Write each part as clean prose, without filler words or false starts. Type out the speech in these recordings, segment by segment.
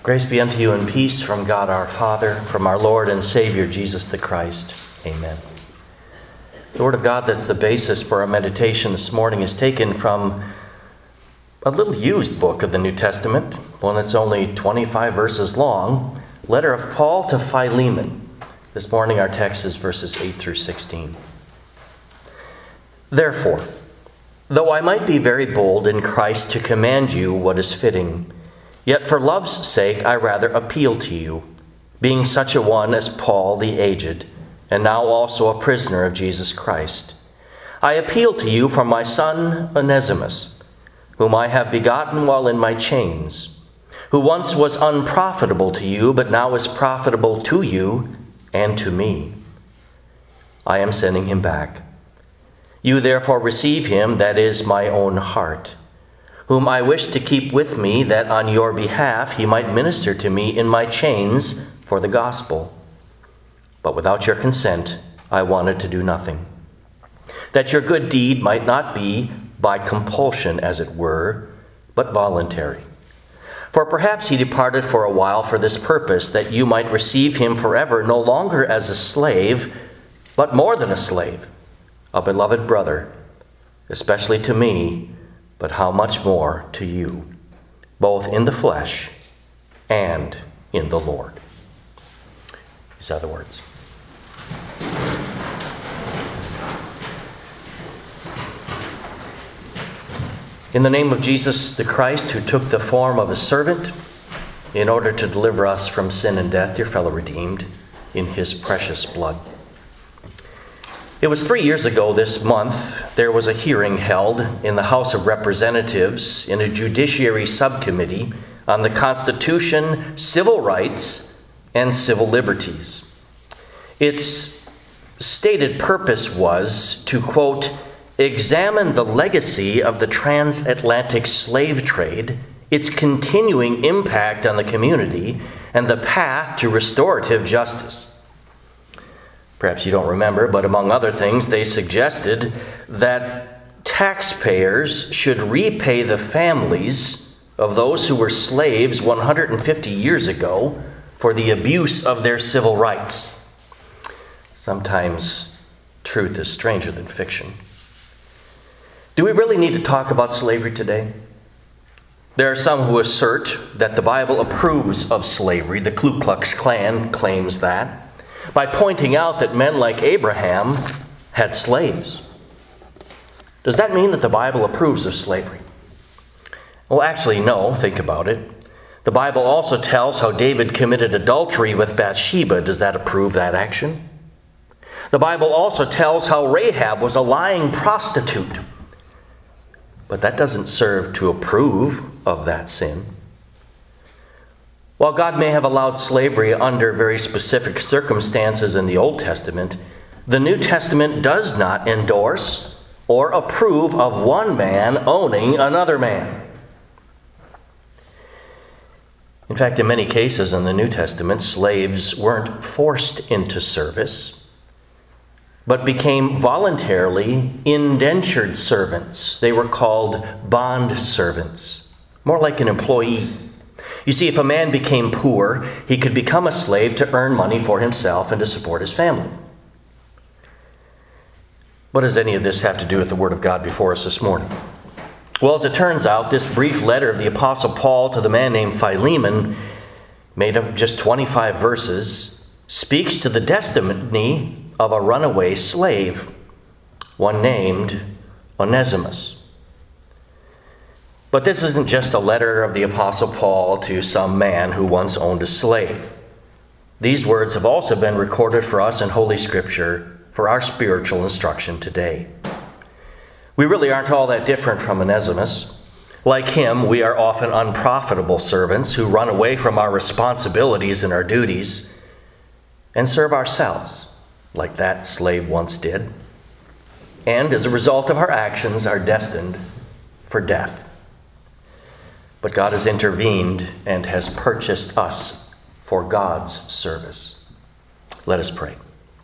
Grace be unto you and peace from God our Father, from our Lord and Savior Jesus the Christ. Amen. The Word of God that's the basis for our meditation this morning is taken from a little used book of the New Testament, one that's only 25 verses long, letter of Paul to Philemon. This morning our text is verses 8 through 16. Therefore, though I might be very bold in Christ to command you what is fitting, yet for love's sake I rather appeal to you, being such a one as Paul the aged, and now also a prisoner of Jesus Christ. I appeal to you for my son Onesimus, whom I have begotten while in my chains, who once was unprofitable to you, but now is profitable to you and to me. I am sending him back. You therefore receive him, that is my own heart, whom I wish to keep with me, that on your behalf he might minister to me in my chains for the gospel. But without your consent, I wanted to do nothing, that your good deed might not be by compulsion, as it were, but voluntary. For perhaps he departed for a while for this purpose, that you might receive him forever, no longer as a slave, but more than a slave, a beloved brother, especially to me, but how much more to you, both in the flesh and in the Lord. These are the words. In the name of Jesus the Christ, who took the form of a servant in order to deliver us from sin and death, dear fellow redeemed, in his precious blood. It was 3 years ago this month, there was a hearing held in the House of Representatives in a judiciary subcommittee on the Constitution, civil rights, and civil liberties. Its stated purpose was to, quote, examine the legacy of the transatlantic slave trade, its continuing impact on the community, and the path to restorative justice. Perhaps you don't remember, but among other things, they suggested that taxpayers should repay the families of those who were slaves 150 years ago for the abuse of their civil rights. Sometimes truth is stranger than fiction. Do we really need to talk about slavery today? There are some who assert that the Bible approves of slavery. The Ku Klux Klan claims that, by pointing out that men like Abraham had slaves. Does that mean that the Bible approves of slavery? Well, actually, no. Think about it. The Bible also tells how David committed adultery with Bathsheba. Does that approve that action? The Bible also tells how Rahab was a lying prostitute. But that doesn't serve to approve of that sin. While God may have allowed slavery under very specific circumstances in the Old Testament, the New Testament does not endorse or approve of one man owning another man. In fact, in many cases in the New Testament, slaves weren't forced into service, but became voluntarily indentured servants. They were called bond servants, more like an employee. You see, if a man became poor, he could become a slave to earn money for himself and to support his family. What does any of this have to do with the Word of God before us this morning? Well, as it turns out, this brief letter of the Apostle Paul to the man named Philemon, made of just 25 verses, speaks to the destiny of a runaway slave, one named Onesimus. But this isn't just a letter of the Apostle Paul to some man who once owned a slave. These words have also been recorded for us in Holy Scripture for our spiritual instruction today. We really aren't all that different from Onesimus. Like him, we are often unprofitable servants who run away from our responsibilities and our duties and serve ourselves, like that slave once did. And as a result of our actions, are destined for death. But God has intervened and has purchased us for God's service. Let us pray.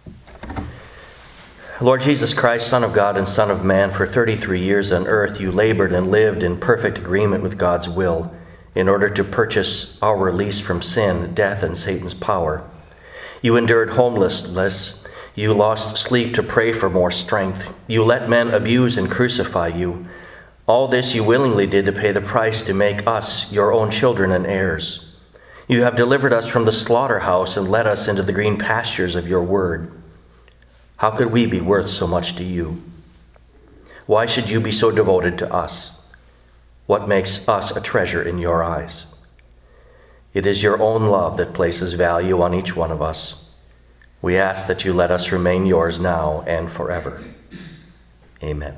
Lord Jesus Christ, Son of God and Son of Man, for 33 years on earth you labored and lived in perfect agreement with God's will, in order to purchase our release from sin, death, and Satan's power. You endured homelessness. You lost sleep to pray for more strength. You let men abuse and crucify you. All this you willingly did to pay the price to make us your own children and heirs. You have delivered us from the slaughterhouse and led us into the green pastures of your word. How could we be worth so much to you? Why should you be so devoted to us? What makes us a treasure in your eyes? It is your own love that places value on each one of us. We ask that you let us remain yours now and forever. Amen.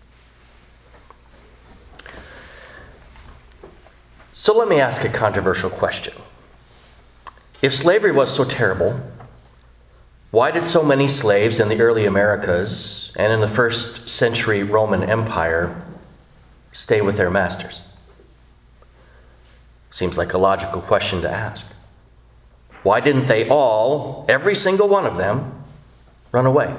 So let me ask a controversial question. If slavery was so terrible, why did so many slaves in the early Americas and in the first century Roman Empire stay with their masters? Seems like a logical question to ask. Why didn't they all, every single one of them, run away?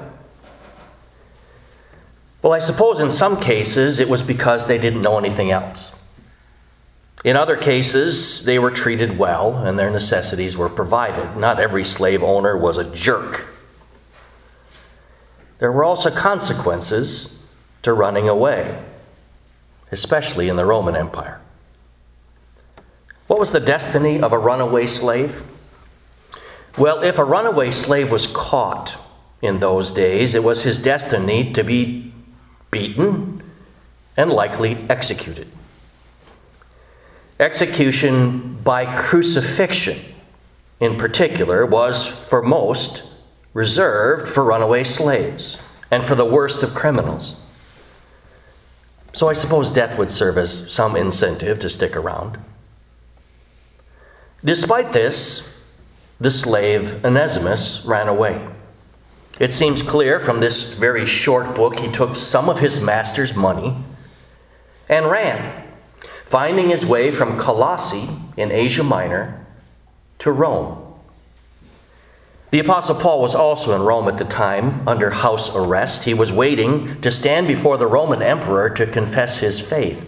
Well, I suppose in some cases it was because they didn't know anything else. In other cases, they were treated well and their necessities were provided. Not every slave owner was a jerk. There were also consequences to running away, especially in the Roman Empire. What was the destiny of a runaway slave? Well, if a runaway slave was caught in those days, it was his destiny to be beaten and likely executed. Execution by crucifixion, in particular, was for most reserved for runaway slaves and for the worst of criminals. So I suppose death would serve as some incentive to stick around. Despite this, the slave Onesimus ran away. It seems clear from this very short book he took some of his master's money and ran, finding his way from Colossae in Asia Minor to Rome. The Apostle Paul was also in Rome at the time, under house arrest. He was waiting to stand before the Roman emperor to confess his faith.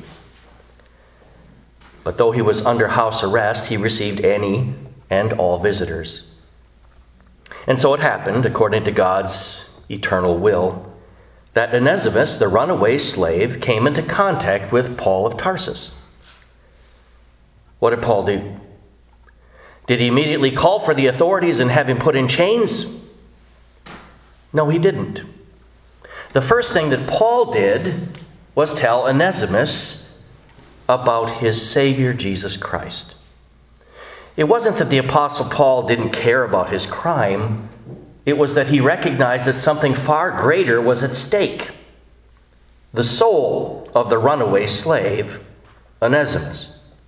But though he was under house arrest, he received any and all visitors. And so it happened, according to God's eternal will, that Onesimus, the runaway slave, came into contact with Paul of Tarsus. What did Paul do? Did he immediately call for the authorities and have him put in chains? No, he didn't. The first thing that Paul did was tell Onesimus about his Savior, Jesus Christ. It wasn't that the Apostle Paul didn't care about his crime. It was that he recognized that something far greater was at stake. The soul of the runaway slave, Onesimus.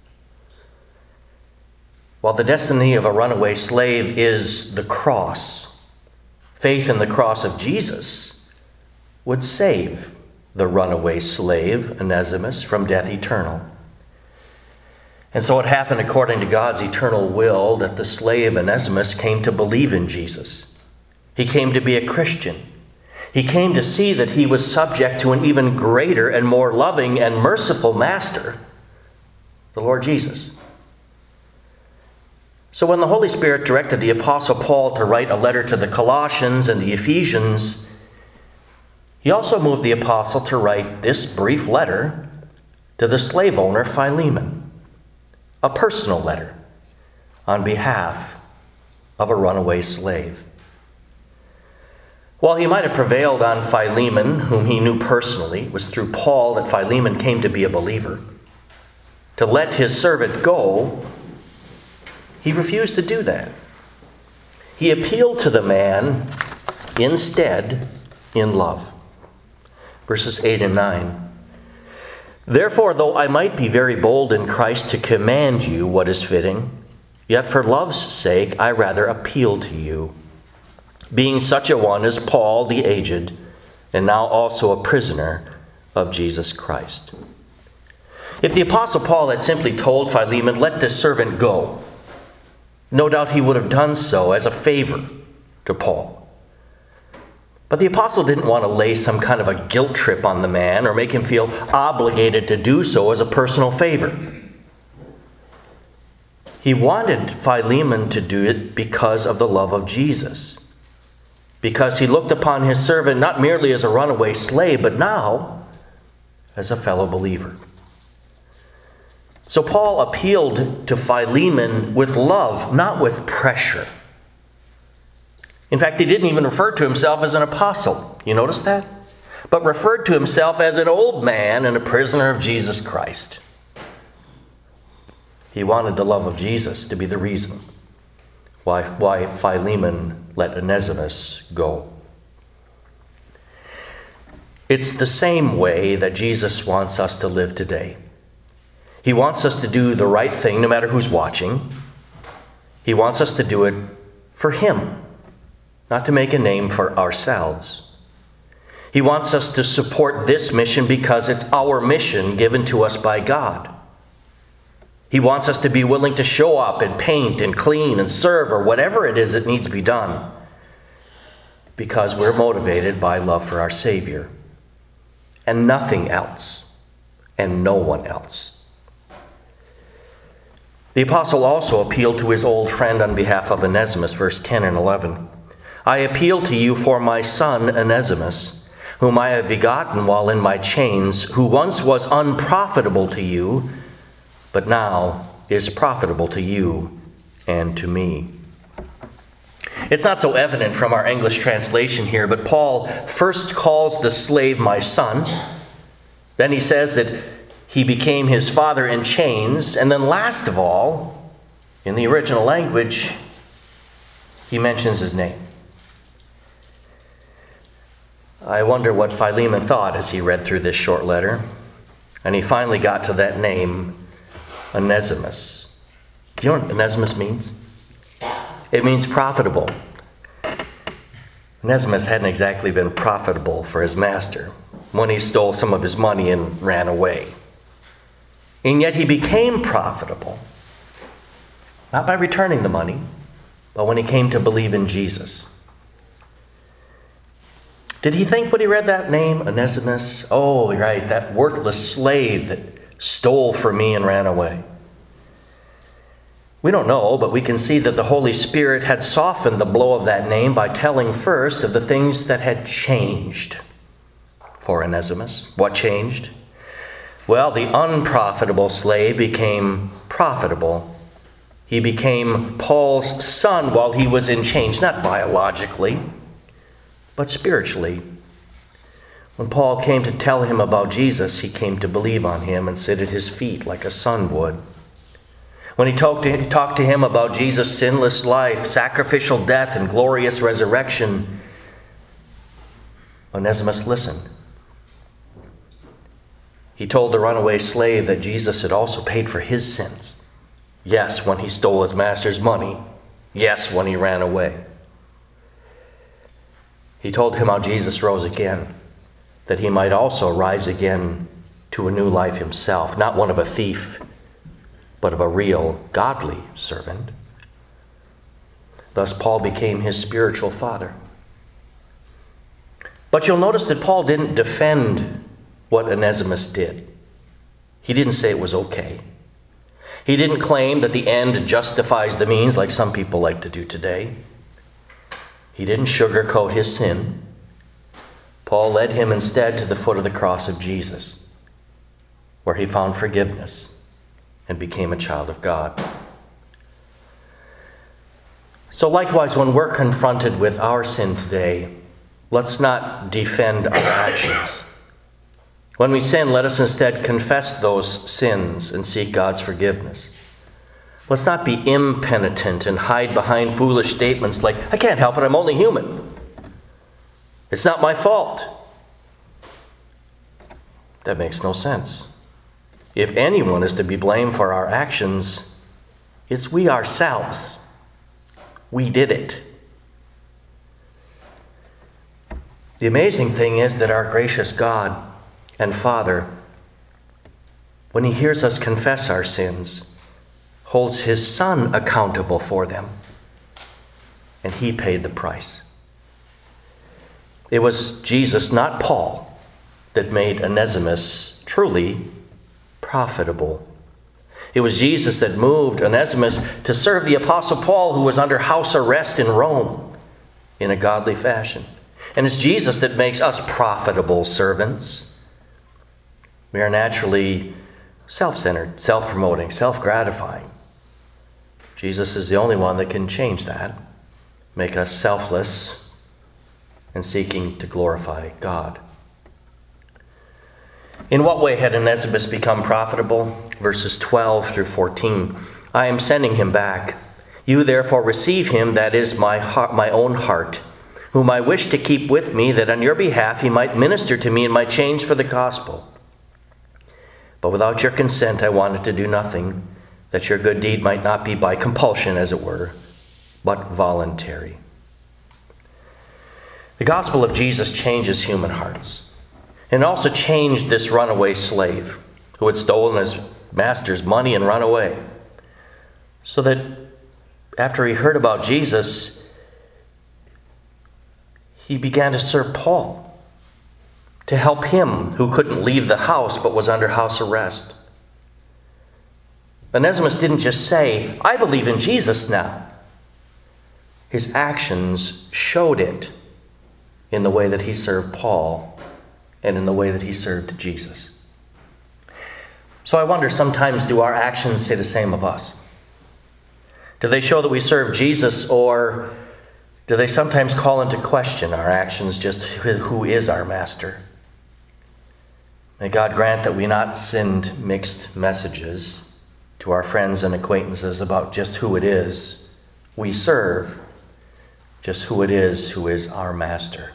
While the destiny of a runaway slave is the cross, faith in the cross of Jesus would save the runaway slave, Onesimus, from death eternal. And so it happened according to God's eternal will that the slave Onesimus came to believe in Jesus. He came to be a Christian. He came to see that he was subject to an even greater and more loving and merciful master, the Lord Jesus. So when the Holy Spirit directed the Apostle Paul to write a letter to the Colossians and the Ephesians, he also moved the apostle to write this brief letter to the slave owner Philemon, a personal letter on behalf of a runaway slave. While he might have prevailed on Philemon, whom he knew personally, it was through Paul that Philemon came to be a believer, to let his servant go, he refused to do that. He appealed to the man instead in love. Verses 8 and 9. Therefore, though I might be very bold in Christ to command you what is fitting, yet for love's sake I rather appeal to you, being such a one as Paul the aged, and now also a prisoner of Jesus Christ. If the Apostle Paul had simply told Philemon, let this servant go, no doubt he would have done so as a favor to Paul. But the apostle didn't want to lay some kind of a guilt trip on the man or make him feel obligated to do so as a personal favor. He wanted Philemon to do it because of the love of Jesus. Because he looked upon his servant not merely as a runaway slave, but now as a fellow believer. So Paul appealed to Philemon with love, not with pressure. In fact, he didn't even refer to himself as an apostle. You notice that? But referred to himself as an old man and a prisoner of Jesus Christ. He wanted the love of Jesus to be the reason why Philemon let Onesimus go. It's the same way that Jesus wants us to live today. He wants us to do the right thing no matter who's watching. He wants us to do it for Him, not to make a name for ourselves. He wants us to support this mission because it's our mission given to us by God. He wants us to be willing to show up and paint and clean and serve or whatever it is that needs to be done because we're motivated by love for our Savior and nothing else and no one else. The apostle also appealed to his old friend on behalf of Onesimus, verse 10 and 11. I appeal to you for my son Onesimus, whom I have begotten while in my chains, who once was unprofitable to you, but now is profitable to you and to me. It's not so evident from our English translation here, but Paul first calls the slave my son. Then he says that he became his father in chains. And then last of all, in the original language, he mentions his name. I wonder what Philemon thought as he read through this short letter. And he finally got to that name, Onesimus. Do you know what Onesimus means? It means profitable. Onesimus hadn't exactly been profitable for his master when he stole some of his money and ran away. And yet he became profitable, not by returning the money, but when he came to believe in Jesus. Did he think when he read that name, Onesimus, oh, right, that worthless slave that stole from me and ran away? We don't know, but we can see that the Holy Spirit had softened the blow of that name by telling first of the things that had changed for Onesimus. What changed? Well, the unprofitable slave became profitable. He became Paul's son while he was in chains, not biologically, but spiritually. When Paul came to tell him about Jesus, he came to believe on him and sit at his feet like a son would. When he talked to him about Jesus' sinless life, sacrificial death, and glorious resurrection, Onesimus listened. He told the runaway slave that Jesus had also paid for his sins. Yes, when he stole his master's money. Yes, when he ran away. He told him how Jesus rose again, that he might also rise again to a new life himself, not one of a thief, but of a real, godly servant. Thus, Paul became his spiritual father. But you'll notice that Paul didn't defend what Onesimus did. He didn't say it was okay. He didn't claim that the end justifies the means like some people like to do today. He didn't sugarcoat his sin. Paul led him instead to the foot of the cross of Jesus, where he found forgiveness and became a child of God. So likewise, when we're confronted with our sin today, let's not defend our actions. When we sin, let us instead confess those sins and seek God's forgiveness. Let's not be impenitent and hide behind foolish statements like, I can't help it, I'm only human. It's not my fault. That makes no sense. If anyone is to be blamed for our actions, it's we ourselves. We did it. The amazing thing is that our gracious God and Father, when He hears us confess our sins, holds His Son accountable for them, and He paid the price. It was Jesus, not Paul, that made Onesimus truly profitable. It was Jesus that moved Onesimus to serve the Apostle Paul, who was under house arrest in Rome, in a godly fashion. And it's Jesus that makes us profitable servants. We are naturally self-centered, self-promoting, self-gratifying. Jesus is the only one that can change that, make us selfless and seeking to glorify God. In what way had Onesimus become profitable? Verses 12 through 14. I am sending him back. You therefore receive him, that is my own heart, whom I wish to keep with me, that on your behalf he might minister to me in my change for the gospel. But without your consent I wanted to do nothing, that your good deed might not be by compulsion, as it were, but voluntary. The gospel of Jesus changes human hearts. And also changed this runaway slave who had stolen his master's money and run away. So that after he heard about Jesus, he began to serve Paul, to help him who couldn't leave the house but was under house arrest. Onesimus didn't just say, I believe in Jesus now. His actions showed it in the way that he served Paul and in the way that he served Jesus. So I wonder, sometimes do our actions say the same of us? Do they show that we serve Jesus, or do they sometimes call into question our actions, just who is our master? May God grant that we not send mixed messages to our friends and acquaintances about just who it is we serve, just who it is who is our master.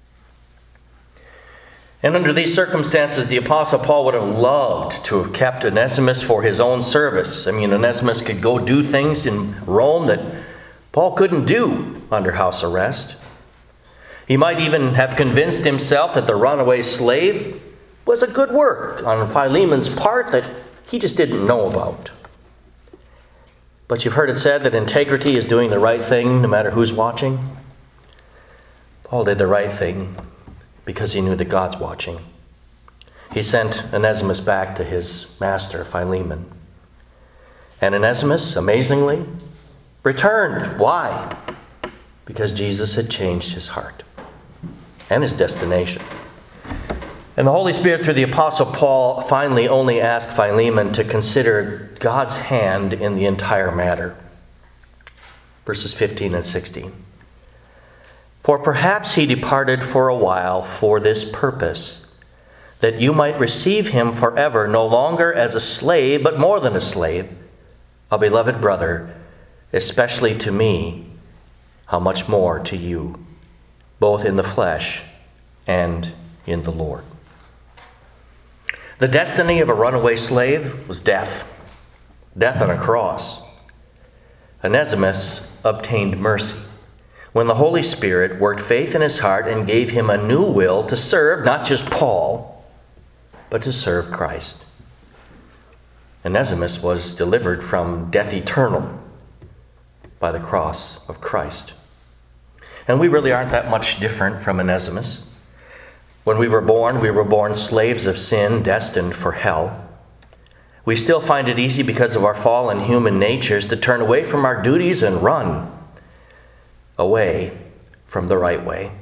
And under these circumstances, the Apostle Paul would have loved to have kept Onesimus for his own service. I mean, Onesimus could go do things in Rome that Paul couldn't do under house arrest. He might even have convinced himself that the runaway slave was a good work on Philemon's part that he just didn't know about. But you've heard it said that integrity is doing the right thing no matter who's watching. Paul did the right thing because he knew that God's watching. He sent Onesimus back to his master, Philemon. And Onesimus, amazingly, returned. Why? Because Jesus had changed his heart and his destination. And the Holy Spirit, through the Apostle Paul, finally only asked Philemon to consider God's hand in the entire matter. Verses 15 and 16. For perhaps he departed for a while for this purpose, that you might receive him forever, no longer as a slave, but more than a slave, a beloved brother, especially to me, how much more to you, both in the flesh and in the Lord. The destiny of a runaway slave was death. Death on a cross. Onesimus obtained mercy when the Holy Spirit worked faith in his heart and gave him a new will to serve not just Paul, but to serve Christ. Onesimus was delivered from death eternal by the cross of Christ. And we really aren't that much different from Onesimus. When we were born slaves of sin, destined for hell. We still find it easy because of our fallen human natures to turn away from our duties and run away from the right way.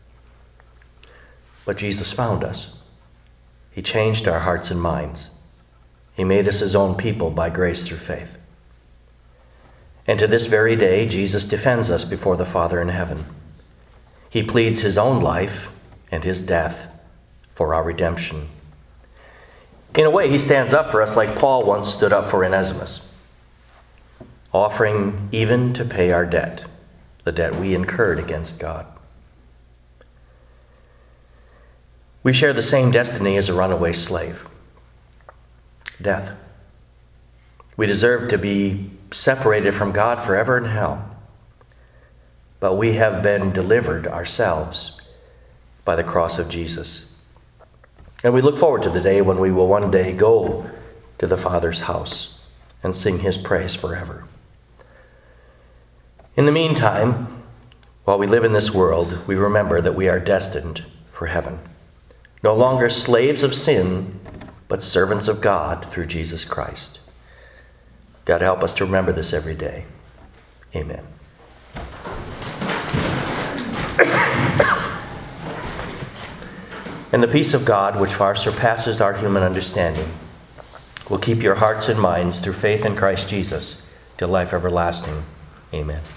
But Jesus found us. He changed our hearts and minds. He made us his own people by grace through faith. And to this very day, Jesus defends us before the Father in heaven. He pleads his own life and his death for our redemption. In a way, he stands up for us like Paul once stood up for Onesimus, offering even to pay our debt, the debt we incurred against God. We share the same destiny as a runaway slave, death. We deserve to be separated from God forever in hell, but we have been delivered ourselves by the cross of Jesus. And we look forward to the day when we will one day go to the Father's house and sing his praise forever. In the meantime, while we live in this world, we remember that we are destined for heaven. No longer slaves of sin, but servants of God through Jesus Christ. God, help us to remember this every day. Amen. And the peace of God, which far surpasses our human understanding, will keep your hearts and minds through faith in Christ Jesus till life everlasting. Amen.